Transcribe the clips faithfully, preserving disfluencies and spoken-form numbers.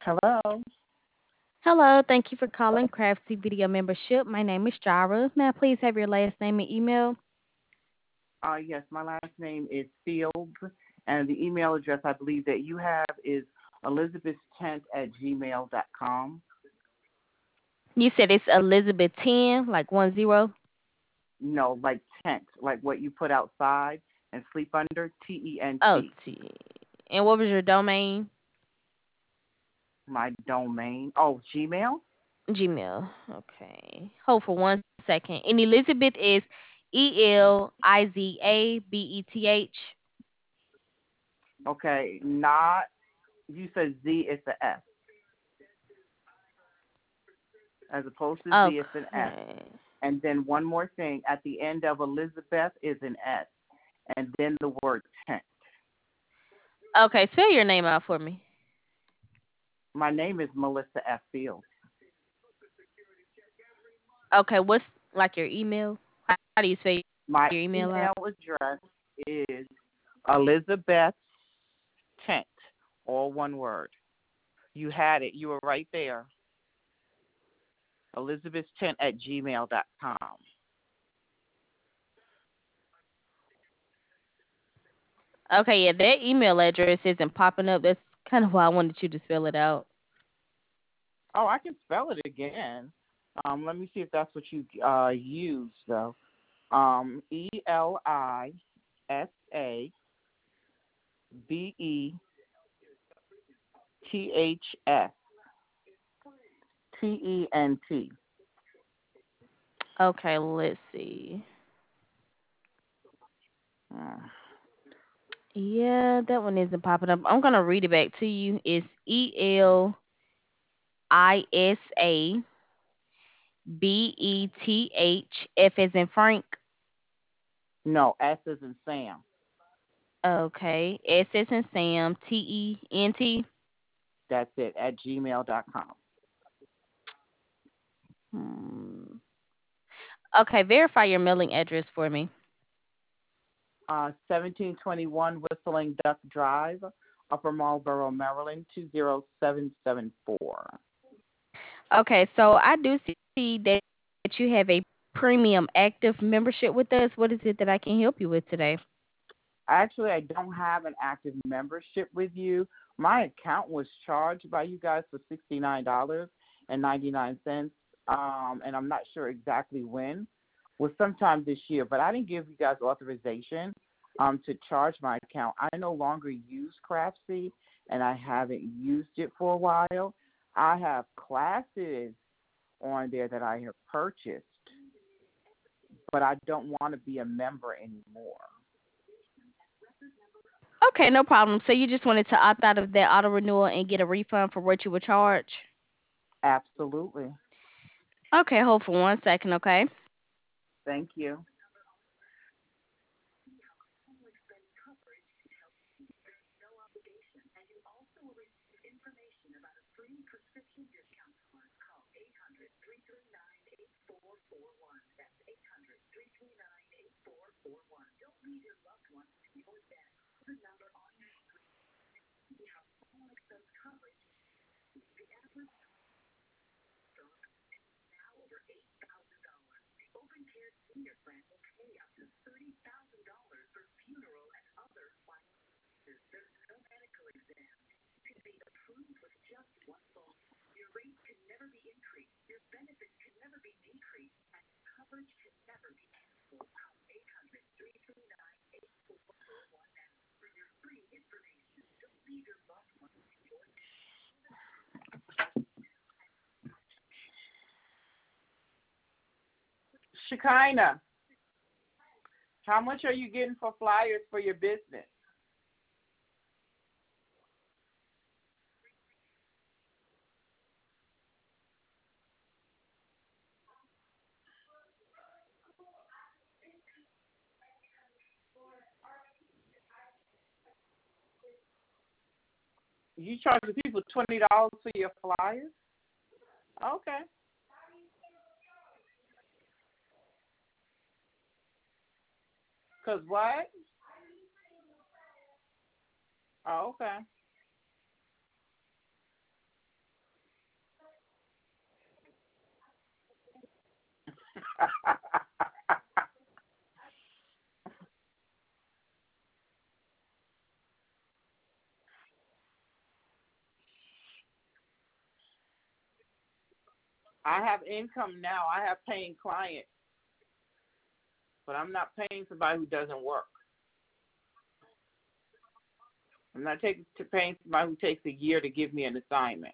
Hello. Hello, thank you for calling Craftsy Video Membership. My name is Jara. May I please have your last name and email? Uh, yes, my last name is Fields, and the email address I believe that you have is elizabeth tent at gmail dot com. You said it's Elizabeth ten, like one zero. No, like tent, like what you put outside and sleep under, T E N Oh, T. T. And what was your domain? My domain. Oh, Gmail? Gmail. Okay. Hold for one second. And Elizabeth is E L I Z A B E T H. Okay, not, you said Z, it's an S. As opposed to Z, it's an S. Okay. And then one more thing, at the end of Elizabeth is an S, and then the word tent. Okay, spell your name out for me. My name is Melissa F. Fields. Okay, what's like your email? How do you spell My your email out? email address is Elizabeth Tent, all one word. You had it. You were right there. Elizabeth Tent at gmail dot com. Okay, yeah, that email address isn't popping up. That's kind of why I wanted you to spell it out. Oh, I can spell it again. Um, let me see if that's what you uh, use, though. Um, E L I S A B E T H S T E N T. Okay, let's see. Uh, Yeah, that one isn't popping up. I'm gonna read it back to you. It's E L I S A B E T H F as in Frank. no, S is in Sam. Okay, S as in Sam. T E N T. That's it, at gmail dot com. Hmm. Okay, verify your mailing address for me. uh, seventeen twenty-one Whistling Duck Drive, Upper Marlboro, Maryland, two zero seven seven four. Okay, so I do see that you have a premium active membership with us. What is it that I can help you with today? Actually, I don't have an active membership with you. My account was charged by you guys for sixty-nine dollars and ninety-nine cents, um, and I'm not sure exactly when. Was sometime this year, but I didn't give you guys authorization um, to charge my account. I no longer use Craftsy, and I haven't used it for a while. I have classes on there that I have purchased, but I don't want to be a member anymore. Okay, no problem. So you just wanted to opt out of that auto renewal and get a refund for what you were charged? Absolutely. Okay, hold for one second, okay? Thank you. Shekinah, how much are you getting for flyers for your business? You charge the people twenty dollars for your flyers? Okay. Cause what? Oh, okay. I have income now. I have paying clients, but I'm not paying somebody who doesn't work. I'm not taking to paying somebody who takes a year to give me an assignment.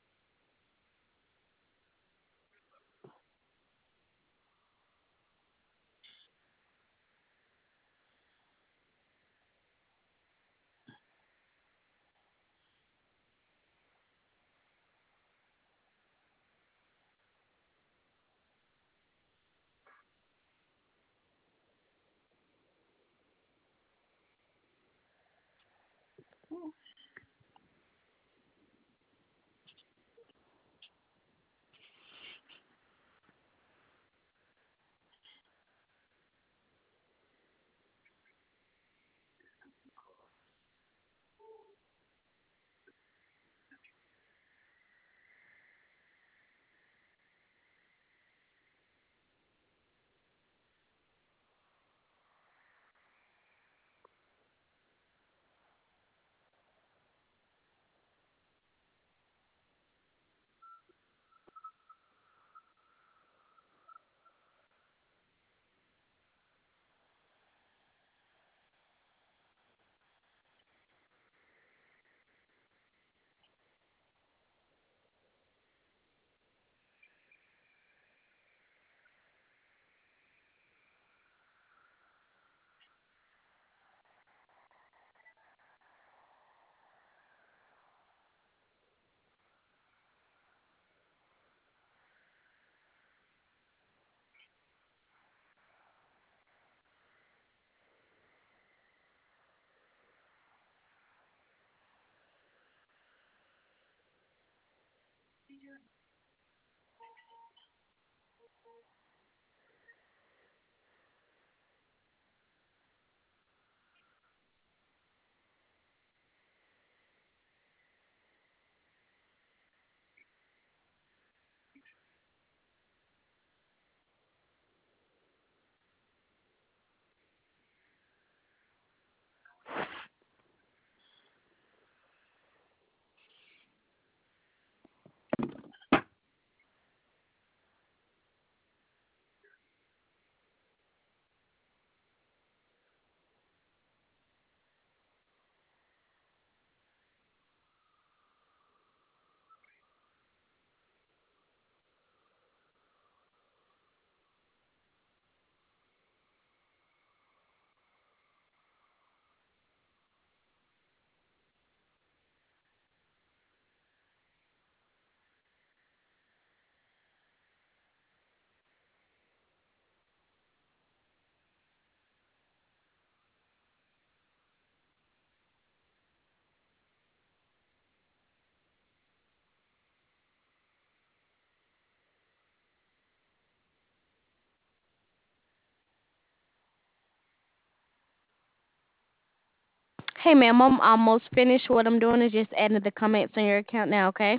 Hey, ma'am, I'm almost finished. What I'm doing is just adding the comments on your account now, okay?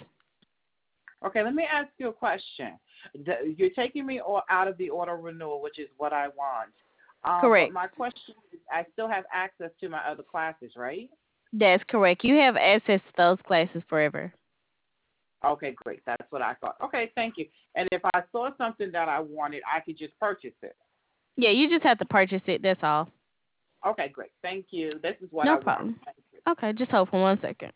Okay, let me ask you a question. The- You're taking me all out of the auto renewal, which is what I want. Um, but Correct. my question is, I still have access to my other classes, right? That's correct. You have access to those classes forever. Okay, great. That's what I thought. Okay, thank you. And if I saw something that I wanted, I could just purchase it. Yeah, you just have to purchase it. That's all. Okay, great. Thank you. This is what No I want. problem. Thank you. Okay, just hold for one second.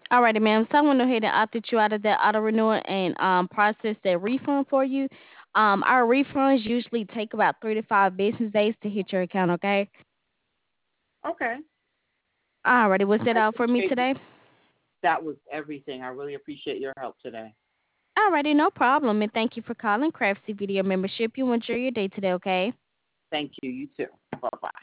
Alrighty, ma'am. So I'm going to go ahead and opt you out of that auto renewal and um, process that refund for you. Um, our refunds usually take about three to five business days to hit your account, okay? Okay. Alrighty, was that I all for me appreciate today? that was everything. I really appreciate your help today. Alrighty, no problem. And thank you for calling Craftsy Video Membership. You enjoy your day today, okay? Thank you. You too. Bye bye.